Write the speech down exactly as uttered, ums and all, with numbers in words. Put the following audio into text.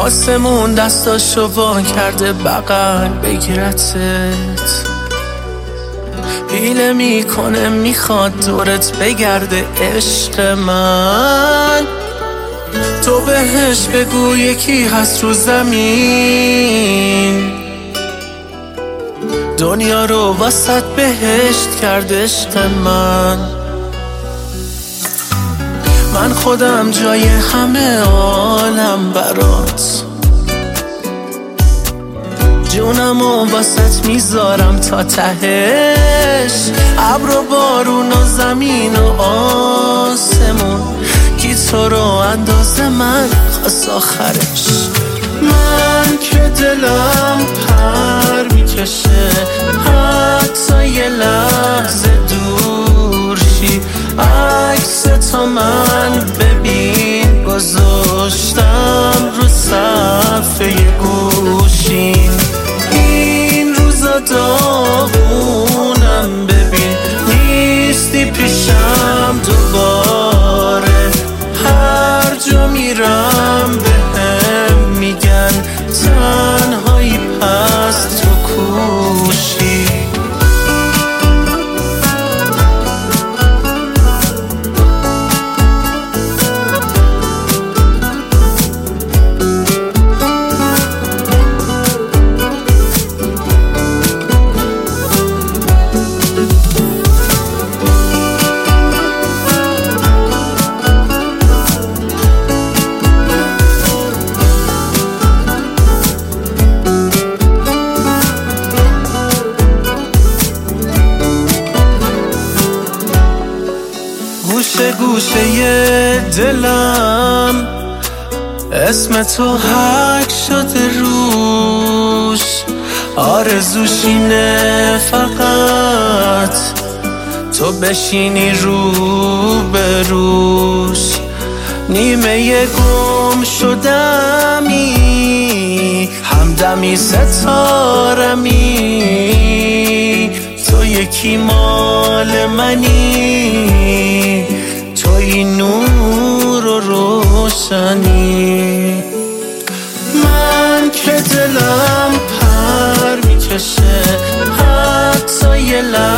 آسمون دستاشو وا کرده بغل بگیرتت، حیله میکنه میخواد دورت بگرده عشق من. تو بهش بگو یکی هست رو زمین، دنیا رو وسط بهشت کرده عشق من. من خودم جای همه عالم برات، جونمو واسط میذارم تا تهش. ابر و بارون و زمین و آسمون، کی تو رو اندازه من خواست آخرش. من که دلم پر میکشه حتی یه لحظه دور شی، عکس تو من ببین گذاشتم رو صفحه گوشین. این روزا داغونم ببین نیستی پیشم دوباره، هر جا میرم بهم میگن تنهایی پس تو کوشی. گوشه گوشه دلم اسم تو حک شده روش، آرزوش اینه فقط تو بشینی رو به روش. نیمه گم شدمی همدمی ستارمی، تو یکی مال منی، توی نور و روشنی. من که دلم پر میکشه حتی یه لحظه